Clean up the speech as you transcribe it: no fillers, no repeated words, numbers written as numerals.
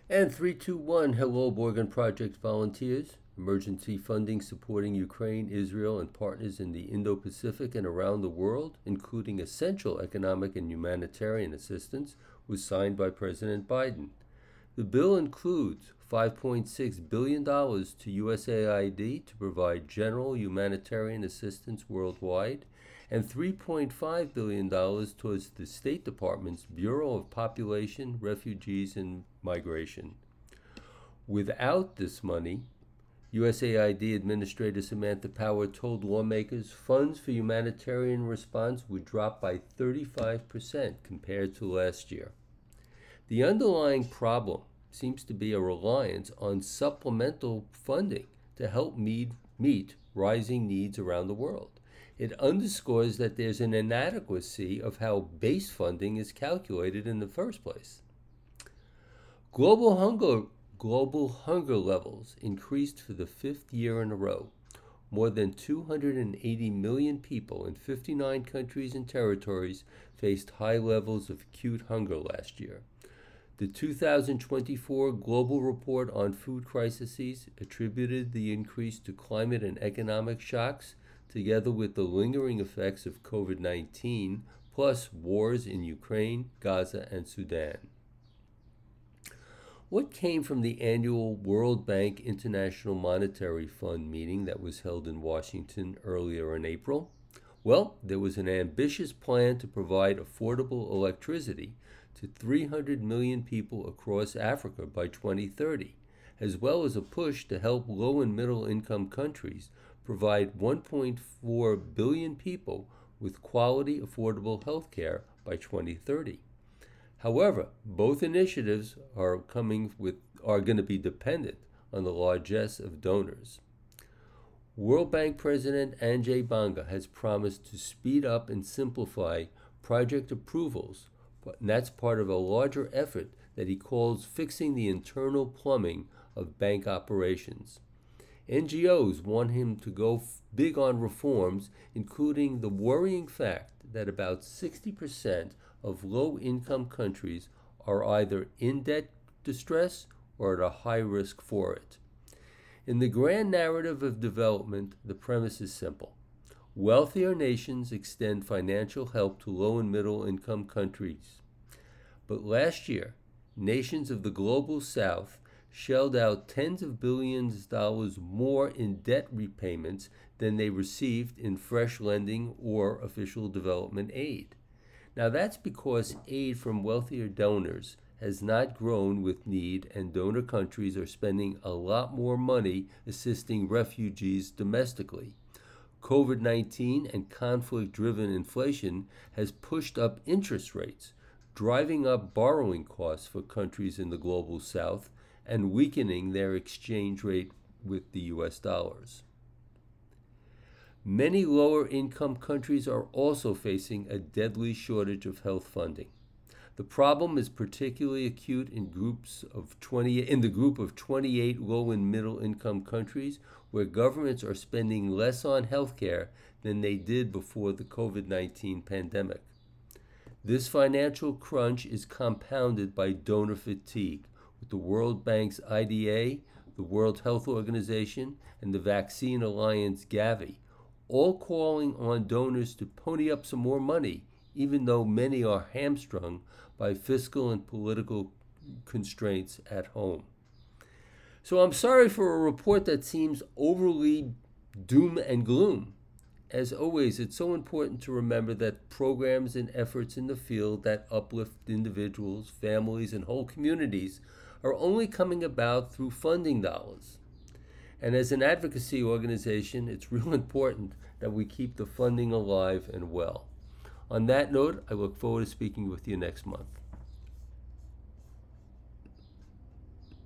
And 321, hello, Morgan Project volunteers. Emergency funding supporting Ukraine, Israel, and partners in the Indo Pacific and around the world, including essential economic and humanitarian assistance, was signed by President Biden. The bill includes $5.6 billion to USAID to provide general humanitarian assistance worldwide and $3.5 billion towards the State Department's Bureau of Population, Refugees, and Migration. Without this money, USAID Administrator Samantha Power told lawmakers funds for humanitarian response would drop by 35% compared to last year. The underlying problem seems to be a reliance on supplemental funding to help meet rising needs around the world. It underscores that there's an inadequacy of how base funding is calculated in the first place. Global hunger levels increased for the fifth year in a row. More than 280 million people in 59 countries and territories faced high levels of acute hunger last year. The 2024 Global Report on Food Crises attributed the increase to climate and economic shocks, together with the lingering effects of COVID-19, plus wars in Ukraine, Gaza, and Sudan. What came from the annual World Bank International Monetary Fund meeting that was held in Washington earlier in April? Well, there was an ambitious plan to provide affordable electricity to 300 million people across Africa by 2030, as well as a push to help low and middle income countries provide 1.4 billion people with quality, affordable health care by 2030. However, both initiatives are going to be dependent on the largesse of donors. World Bank President Ajay Banga has promised to speed up and simplify project approvals, and that's part of a larger effort that he calls fixing the internal plumbing of bank operations. NGOs want him to go big on reforms, including the worrying fact that about 60% of low-income countries are either in debt distress or at a high risk for it. In the grand narrative of development, the premise is simple. Wealthier nations extend financial help to low and middle income countries. But last year, nations of the global south shelled out tens of billions of dollars more in debt repayments than they received in fresh lending or official development aid. Now that's because aid from wealthier donors has not grown with need, and donor countries are spending a lot more money assisting refugees domestically. COVID-19 and conflict-driven inflation has pushed up interest rates, driving up borrowing costs for countries in the global south and weakening their exchange rate with the US dollars. Many lower income countries are also facing a deadly shortage of health funding. The problem is particularly acute in the group of 28 low and middle income countries where governments are spending less on healthcare than they did before the COVID-19 pandemic. This financial crunch is compounded by donor fatigue, with the World Bank's IDA, the World Health Organization, and the Vaccine Alliance Gavi all calling on donors to pony up some more money, even though many are hamstrung by fiscal and political constraints at home. So I'm sorry for a report that seems overly doom and gloom. As always, it's so important to remember that programs and efforts in the field that uplift individuals, families, and whole communities are only coming about through funding dollars. And as an advocacy organization, it's real important that we keep the funding alive and well. On that note, I look forward to speaking with you next month.